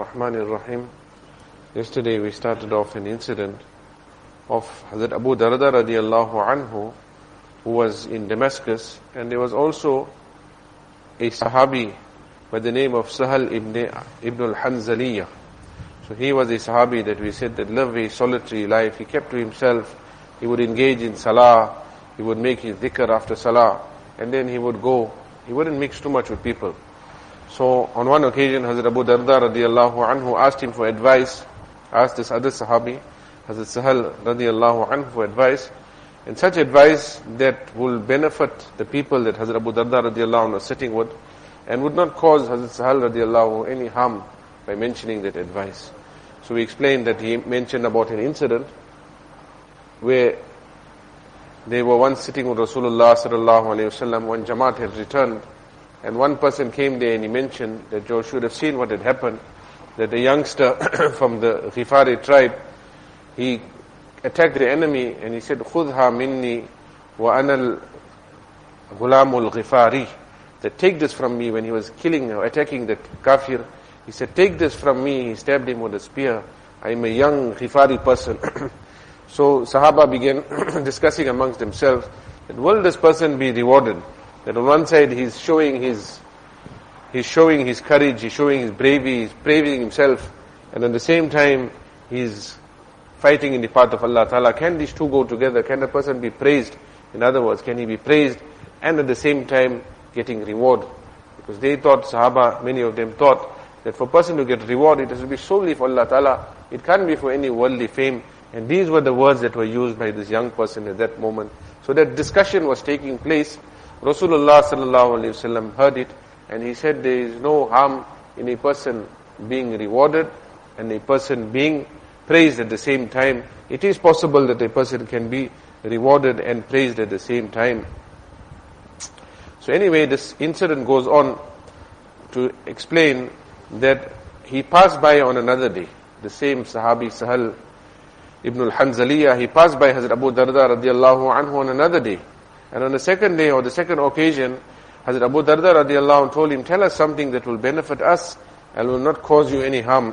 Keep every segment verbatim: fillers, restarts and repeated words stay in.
Rahmanir Rahim. Yesterday we started off an incident of Hazrat Abu Darda radiallahu anhu, who was in Damascus, and there was also a Sahabi by the name of Sahal ibn, ibn al-Hanzaliyah. So he was a Sahabi that we said that lived a solitary life. He kept to himself. He would engage in Salah. He would make his dhikr after Salah, and then he would go. He wouldn't mix too much with people. So on one occasion, Hazrat Abu Darda radiallahu anhu asked him for advice, asked this other Sahabi, Hazrat Sahal radiallahu anhu, for advice, and such advice that will benefit the people that Hazrat Abu Darda radiallahu anhu was sitting with, and would not cause Hazrat Sahal radiallahu anhu any harm by mentioning that advice. So we explained that he mentioned about an incident where they were once sitting with Rasulullah sallallahu alayhi wasallam when Jamaat had returned, and one person came there and he mentioned that you should have seen what had happened, that a youngster from the Ghifari tribe, he attacked the enemy and he said, "Khudha minni wa anal ghulamul Ghifari," that take this from me. When he was killing or attacking the kafir, he said, "Take this from me." He stabbed him with a spear. "I am a young Ghifari person." So Sahaba began discussing amongst themselves that will this person be rewarded? That on one side he's showing his he's showing his courage, he's showing his bravery, he's braving himself, and at the same time he's fighting in the path of Allah Ta'ala. Can these two go together? Can a person be praised? In other words, can he be praised and at the same time getting reward? Because they thought, Sahaba, many of them thought, that for a person to get reward, it has to be solely for Allah Ta'ala. It can't be for any worldly fame. And these were the words that were used by this young person at that moment. So that discussion was taking place. Rasulullah sallallahu alaihi wasallam heard it, and he said there is no harm in a person being rewarded and a person being praised at the same time. It is possible that a person can be rewarded and praised at the same time. So anyway, this incident goes on to explain that he passed by on another day, the same Sahabi Sahal ibn al-Hanzaliyah, he passed by Hazrat Abu Darda radiallahu anhu on another day. And on the second day or the second occasion, Hazrat Abu Darda radiallahu anhu told him, "Tell us something that will benefit us and will not cause you any harm."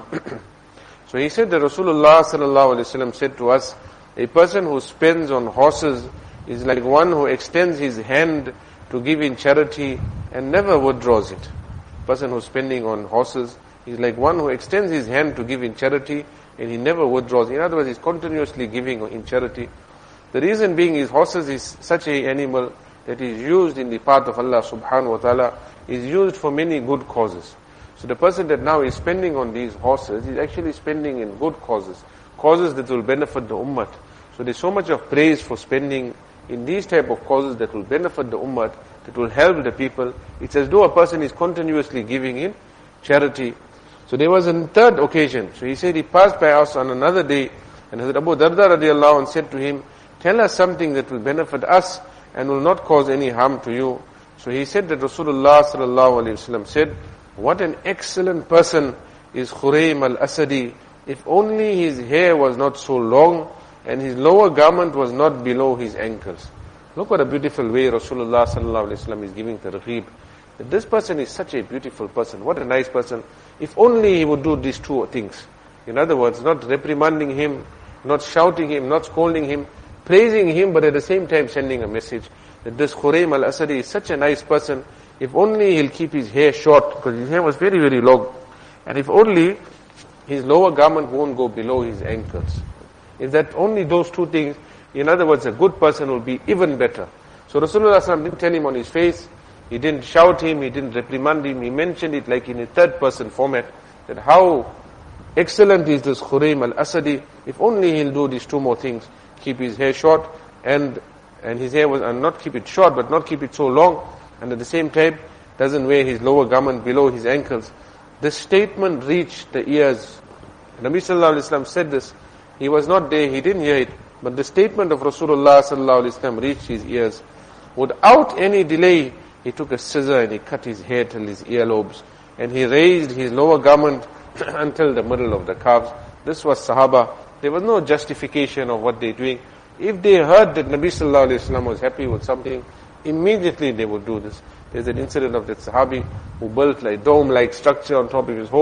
So he said that Rasulullah sallallahu alaihi wasallam said to us, a person who spends on horses is like one who extends his hand to give in charity and never withdraws it. A person who's spending on horses is like one who extends his hand to give in charity and he never withdraws. In other words, he's continuously giving in charity. The reason being is horses is such an animal that is used in the path of Allah subhanahu wa ta'ala, is used for many good causes. So the person that now is spending on these horses is actually spending in good causes, causes that will benefit the ummah. So there's so much of praise for spending in these type of causes that will benefit the ummah, that will help the people. It's as though a person is continuously giving in charity. So there was a third occasion. So he said he passed by us on another day, and Hazrat Abu Darda radiallahu anhu said to him, "Tell us something that will benefit us and will not cause any harm to you." So he said that Rasulullah sallallahu alaihi wasallam said, "What an excellent person is Khuraym al-Asadi. If only his hair was not so long and his lower garment was not below his ankles." Look what a beautiful way Rasulullah sallallahu alaihi wasallam is giving targheeb. That this person is such a beautiful person. What a nice person. If only he would do these two things. In other words, not reprimanding him, not shouting him, not scolding him, praising him, but at the same time sending a message that this Khuraym al-Asadi is such a nice person. If only he'll keep his hair short, because his hair was very, very long. And if only his lower garment won't go below his ankles. If that only those two things, in other words, a good person will be even better. So Rasulullah sallallahu alaihi wasallam didn't tell him on his face, he didn't shout him, he didn't reprimand him, he mentioned it like in a third person format, that how excellent is this Khuraym al-Asadi. If only he'll do these two more things, keep his hair short, and and his hair was, and not keep it short, but not keep it so long, and at the same time, doesn't wear his lower garment below his ankles. This statement reached the ears. Nabi sallallahu alaihi wasallam said this. He was not there, he didn't hear it, but the statement of Rasulullah sallallahu alaihi wasallam reached his ears. Without any delay, he took a scissor and he cut his hair till his earlobes, and he raised his lower garment until the middle of the calves. This was Sahaba. There was no justification of what they're doing. If they heard that Nabi sallallahu alaihi wasallam was happy with something, immediately they would do this. There's an incident of that Sahabi who built like dome-like structure on top of his home,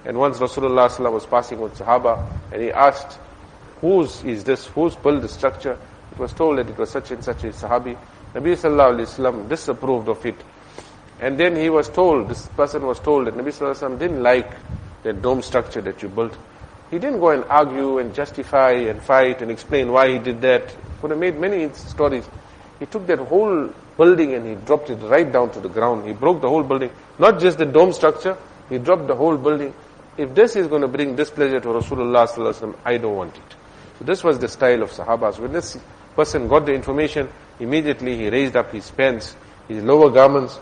And once Rasulullah sallallahu alaihi wasallam was passing with Sahaba, and he asked, whose is this? Who's built the structure? It was told that it was such and such a Sahabi. Nabi sallallahu alaihi wasallam disapproved of it. And then he was told, this person was told that Nabi sallallahu alaihi wasallam didn't like that dome structure that you built. He didn't go and argue and justify and fight and explain why he did that. He could have made many stories. He took that whole building and he dropped it right down to the ground. He broke the whole building. Not just the dome structure, he dropped the whole building. If this is going to bring displeasure to Rasulullah sallallahu alaihi wasallam, I don't want it. So this was the style of Sahabas. When this person got the information, immediately he raised up his pants, his lower garments,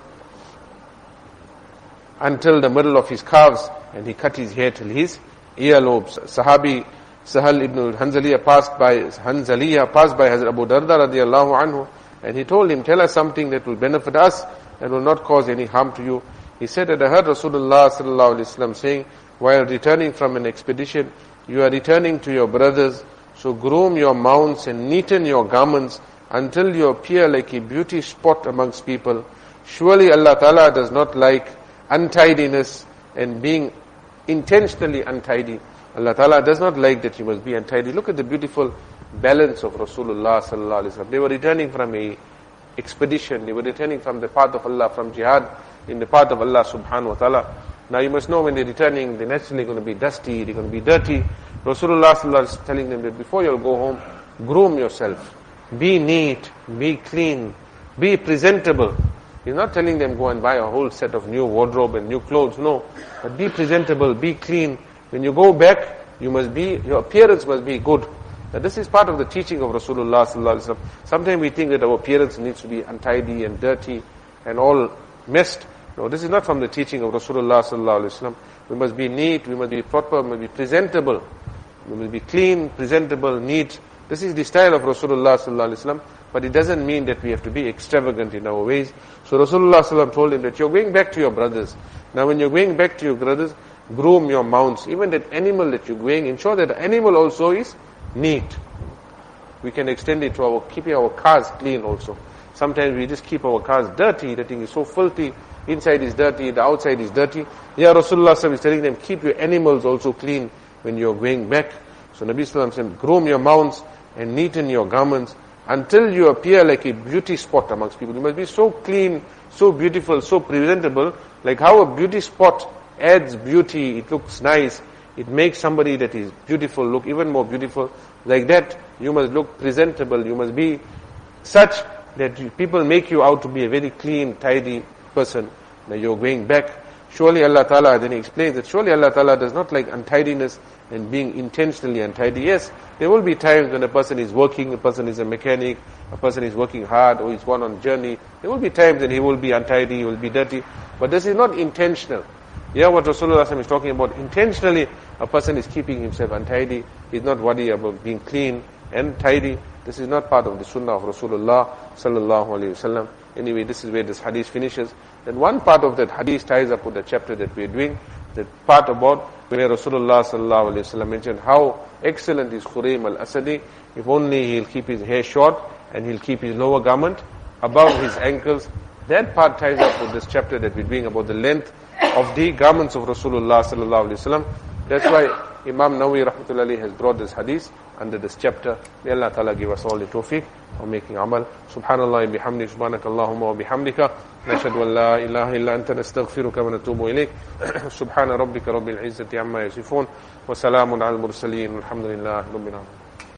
until the middle of his calves, and he cut his hair till his earlobes. Sahabi Sahal ibn Hanzaliya passed by Hanzaliya passed by Hazrat Abu Darda radiallahu anhu, and he told him, tell us something that will benefit us and will not cause any harm to you. He said that I heard Rasulullah sallallahu alaihi wasallam saying, while returning from an expedition, you are returning to your brothers, so groom your mounts and neaten your garments until you appear like a beauty spot amongst people. Surely Allah Ta'ala does not like untidiness and being intentionally untidy. Allah Ta'ala does not like that you must be untidy. Look at the beautiful balance of Rasulullah sallallahu alaihi wasallam. They were returning from a expedition. They were returning from the path of Allah, from jihad in the path of Allah subhanahu wa ta'ala. Now you must know when they're returning, they're naturally going to be dusty, they're going to be dirty. Rasulullah sallallahu alaihi wasallam is telling them that before you go home, groom yourself. Be neat, be clean, be presentable. He's not telling them go and buy a whole set of new wardrobe and new clothes. No. But be presentable, be clean. When you go back, you must be, your appearance must be good. Now this is part of the teaching of Rasulullah sallallahu alaihi wasallam. Sometimes we think that our appearance needs to be untidy and dirty and all messed. No, this is not from the teaching of Rasulullah sallallahu alaihi wasallam. We must be neat, we must be proper, we must be presentable. We must be clean, presentable, neat. This is the style of Rasulullah sallallahu alaihi wasallam. But it doesn't mean that we have to be extravagant in our ways. So Rasulullah sallallahu alaihi wasallam told him that you're going back to your brothers. Now when you're going back to your brothers, groom your mounts. Even that animal that you're going, ensure that the animal also is neat. We can extend it to our, keeping our cars clean also. Sometimes we just keep our cars dirty. The thing is so filthy. Inside is dirty, the outside is dirty. Yeah, Rasulullah sallallahu alaihi wasallam is telling them, keep your animals also clean when you're going back. So Nabi sallallahu alaihi wasallam said, groom your mounts and neaten your garments until you appear like a beauty spot amongst people. You must be so clean, so beautiful, so presentable, like how a beauty spot adds beauty, it looks nice, it makes somebody that is beautiful look even more beautiful. Like that, you must look presentable, you must be such that you, people make you out to be a very clean, tidy person. Now you're going back. Surely Allah Ta'ala, then he explains that surely Allah Ta'ala does not like untidiness and being intentionally untidy. Yes, there will be times when a person is working, a person is a mechanic, a person is working hard, or he's gone on a journey. There will be times when he will be untidy, he will be dirty. But this is not intentional. Yeah, what Rasulullah is talking about, intentionally a person is keeping himself untidy. He's not worried about being clean and tidy. This is not part of the sunnah of Rasulullah sallallahu alaihi wasallam. Anyway, this is where this hadith finishes. Then one part of that hadith ties up with the chapter that we are doing, the part about where Rasulullah sallallahu alaihi wasallam mentioned how excellent is Khuraym al-Asadi. If only he'll keep his hair short and he'll keep his lower garment above his ankles. That part ties up with this chapter that we're doing about the length of the garments of Rasulullah sallallahu alaihi wasallam. That's why Imam Nawawi rahmatullahi has brought this hadith under this chapter. May Allah Ta'ala give us all the tawfiq of making amal. Subhanallah bihamdi, subhanakallahumma wa bihamdika. Nashhadu an la ilaha illa anta nastaghfiruka wa natubu ilayk. Subhana rabbika rabbil izzati amma yasifun. Wa salamun al mursaleen. Alhamdulillah rabbil alamin.